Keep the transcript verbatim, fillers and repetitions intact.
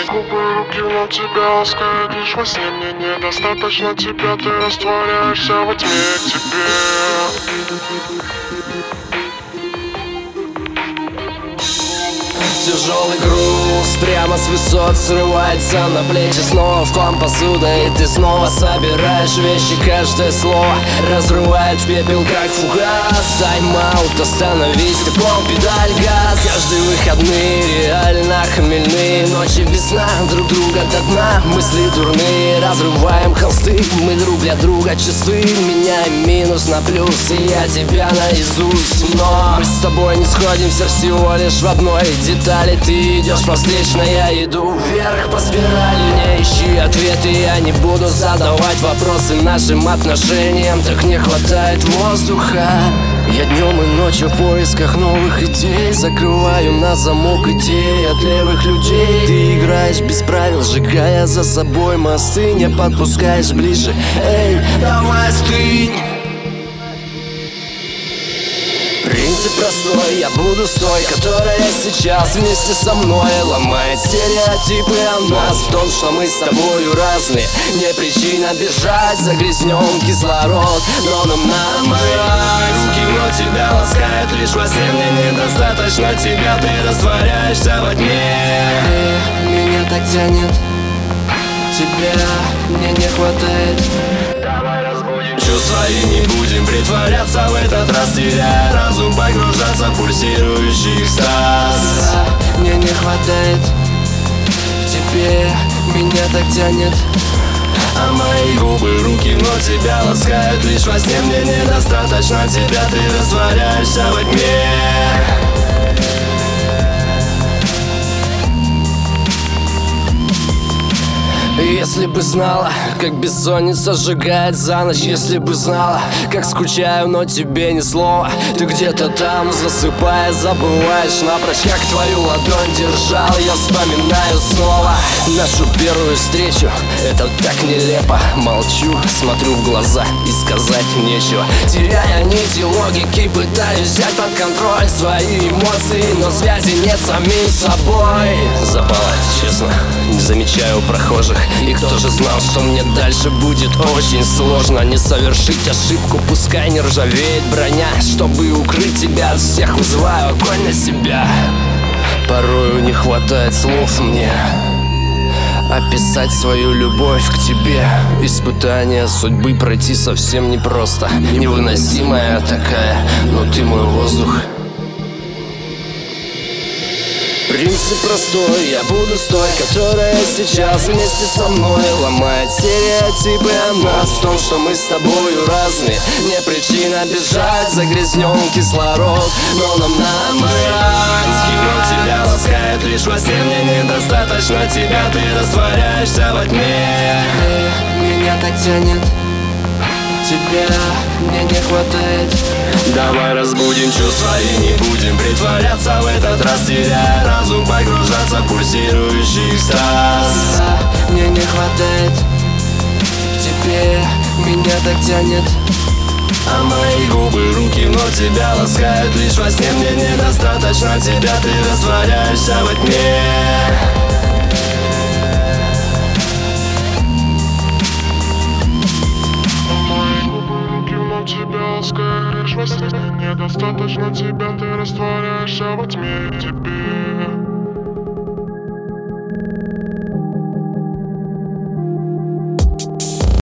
мои губы, руки, но тебя ласкают лишь во сне. Мне недостаточно тебя, ты растворяешься во тьме. Тебе тяжелый груз прямо с высот срывается на плечи. Снова в хлам посуда, и ты снова собираешь вещи. Каждое слово разрывает в пепел, как фугас. Тайм-аут, остановись, ты пол, педаль, газ. Каждые выходные реально хмельные. Ночи без сна, друг друга до дна. Мысли дурные, разрываем холсты. Мы друг для друга чисты, меняем минус на плюс. И я тебя наизусть, но мы с тобой не сходимся всего лишь в одной детали. Ты идешь по встречной, я иду вверх по спирали. Не ищи ответы, я не буду задавать вопросы нашим отношениям. Так не хватает воздуха. Я днем и ночью в поисках новых идей. Закрываю на замок идей от левых людей. Ты играешь без правил, сжигая за собой мосты. Не подпускаешь ближе, эй, давай остынь. Принцип простой, я буду с той, которая сейчас вместе со мной ломает стереотипы о нас. В том, что мы с тобою разные, не причина бежать. Загрязнен кислород, но нам намывать руки, но тебя ласкает лишь во сне. Мне недостаточно тебя, ты растворяешься во тьме. Меня так тянет, тебя мне не хватает. Чувства и не будем притворяться в этот раз, теряя разум, погружаться в пульсирующий экстаз. Мне не хватает тебе, меня так тянет. А мои губы, руки, но тебя ласкают лишь во сне. Мне недостаточно тебя, ты растворяешься во тьме. Если бы знала, как бессонница сжигает за ночь. Если бы знала, как скучаю, но тебе ни слова. Ты где-то там, засыпая, забываешь напрочь, как твою ладонь держал. Я вспоминаю снова нашу первую встречу. Это так нелепо. Молчу, смотрю в глаза и сказать нечего. Теряя нити логики, пытаюсь взять под контроль свои эмоции, но связи нет с самим собой. Запала, честно, не замечаю прохожих. И кто же знал, что мне дальше будет очень сложно. Не совершить ошибку, пускай не ржавеет броня. Чтобы укрыть тебя от всех, вызываю огонь на себя. Порою не хватает слов мне описать свою любовь к тебе. Испытание судьбы пройти совсем непросто. Невыносимая такая, но ты мой воздух. Принцип простой, я буду с той, которая сейчас вместе со мной ломает стереотипы о нас. В том, что мы с тобою разные, не причина бежать. Загрязнен кислород, но нам намывать. Но тебя ласкает лишь во сне. Мне недостаточно тебя, ты растворяешься во тьме. Меня так тянет, тебя мне не хватает. Давай разбудим чувства и не будем притворяться в этот раз, теряя разум, погружаться в пульсирующий экстаз. Мне не хватает тебе, меня так тянет. А мои губы, руки, но тебя ласкают лишь во сне. Мне недостаточно тебя, ты растворяешься во тьме. тебя ласкают лишь во сне. Недостаточно тебя, ты растворяешься во тьме. Тебе